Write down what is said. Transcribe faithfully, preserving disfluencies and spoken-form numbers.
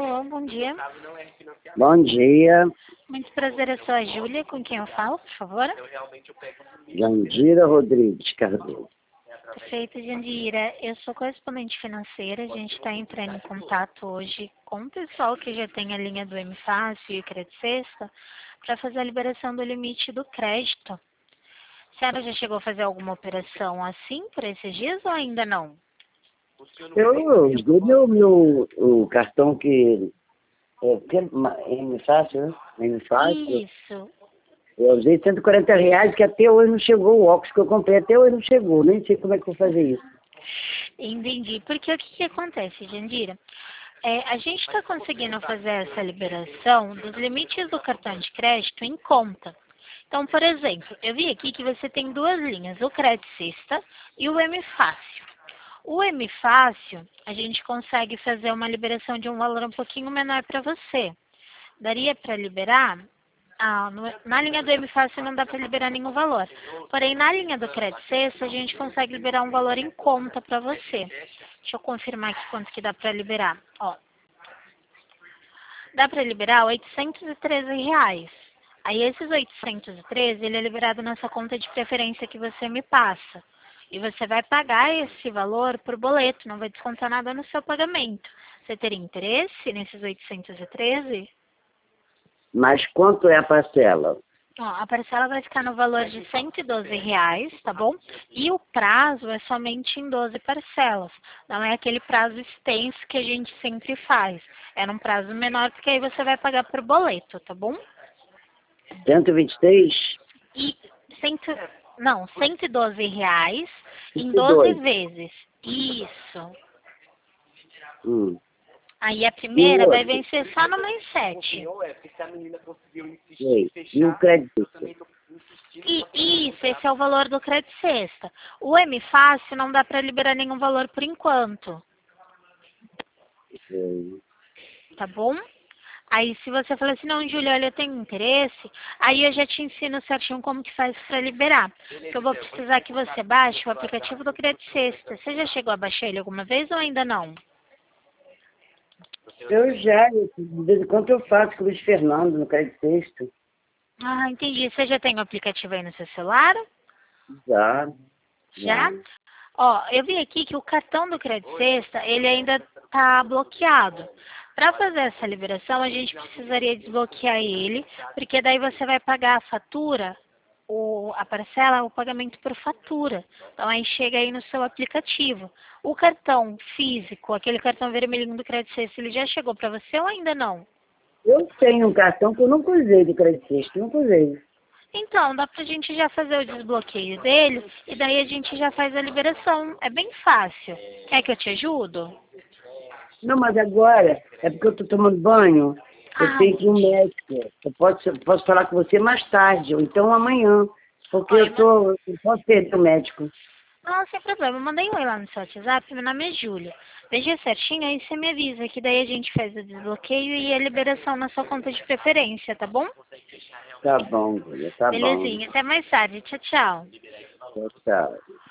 Alô, bom dia. Bom dia, Muito prazer, eu sou a Júlia, com quem eu falo, por favor? Jandira Rodrigues Cardoso. Perfeito, Jandira. Eu sou correspondente financeira, a gente está entrando em contato hoje com o pessoal que já tem a linha do M Fácil e Crédito Sexta para fazer a liberação do limite do crédito. A senhora já chegou a fazer alguma operação assim por esses dias ou ainda não? Eu usei meu, meu o cartão que é, que é M Fácil, né? M Fácil. Isso. Eu usei cento e quarenta reais, que até hoje não chegou o óculos que eu comprei, até hoje não chegou, nem sei como é que eu vou fazer isso. Entendi. Porque o que, que acontece, Jandira? É, a gente está conseguindo fazer essa liberação dos limites do cartão de crédito em conta. Então, por exemplo, eu vi aqui que você tem duas linhas, o Crédito Sexta e o M Fácil. O M Fácil, a gente consegue fazer uma liberação de um valor um pouquinho menor para você. Daria para liberar? Ah, no, na linha do M Fácil não dá para liberar nenhum valor. Porém, na linha do Crédito Sexta, a gente consegue liberar um valor em conta para você. Deixa eu confirmar aqui quanto que dá para liberar. Ó, dá para liberar oitocentos e treze reais. Aí esses oitocentos e treze, ele é liberado nessa conta de preferência que você me passa. E você vai pagar esse valor por boleto, não vai descontar nada no seu pagamento. Você teria interesse nesses oitocentos e treze? Mas quanto é a parcela? Ó, a parcela vai ficar no valor de cento e doze reais, tá bom? E o prazo é somente em doze parcelas. Não é aquele prazo extenso que a gente sempre faz. É num prazo menor, porque aí você vai pagar por boleto, tá bom? cento e vinte e três? E cento, não, cento e doze reais em cento e doze dois. vezes. Isso. Hum. Aí a primeira E o vai outro? vencer só no mês sete. Sei. E o crédito? E isso, esse é o valor do Crédito Sexta. O M Fácil não dá para liberar nenhum valor por enquanto, Sei. tá bom? Aí se você falar assim, não, Júlia, olha, eu tenho interesse, aí eu já te ensino certinho como que faz para liberar. Porque eu vou precisar que você baixe o aplicativo do Crédito Sexta. Você já chegou a baixar ele alguma vez ou ainda não? Eu já, eu- de vez em quando eu faço com o Luiz Fernando no Crédito Sexta. Ah, entendi. Você já tem o aplicativo aí no seu celular? Já, Já? já. Ó, eu vi aqui que o cartão do Crédito Sexta, ele ainda está bloqueado. Para fazer essa liberação, a gente precisaria desbloquear ele, porque daí você vai pagar a fatura, o, a parcela, o pagamento por fatura. Então aí chega aí no seu aplicativo. O cartão físico, aquele cartão vermelhinho do Crédito Sexta, ele já chegou para você ou ainda não? Eu tenho um cartão que eu nunca usei do Crédito Sexta, nunca usei. Então, dá pra gente já fazer o desbloqueio dele e daí a gente já faz a liberação. É bem fácil. Quer que eu te ajudo? Não, mas agora é porque eu estou tomando banho. Eu Ah, tenho que ir no médico. Eu posso, posso falar com você mais tarde, ou então amanhã. Porque olha, eu tô, eu posso perder o médico. não, sem problema. Eu mandei um oi lá no seu WhatsApp. Meu nome é Júlia. Veja certinho, aí você me avisa que daí a gente faz o desbloqueio e a liberação na sua conta de preferência, tá bom? Tá bom, Júlia, tá bom. Belezinha. Até mais tarde. Tchau, tchau. Tchau, tchau.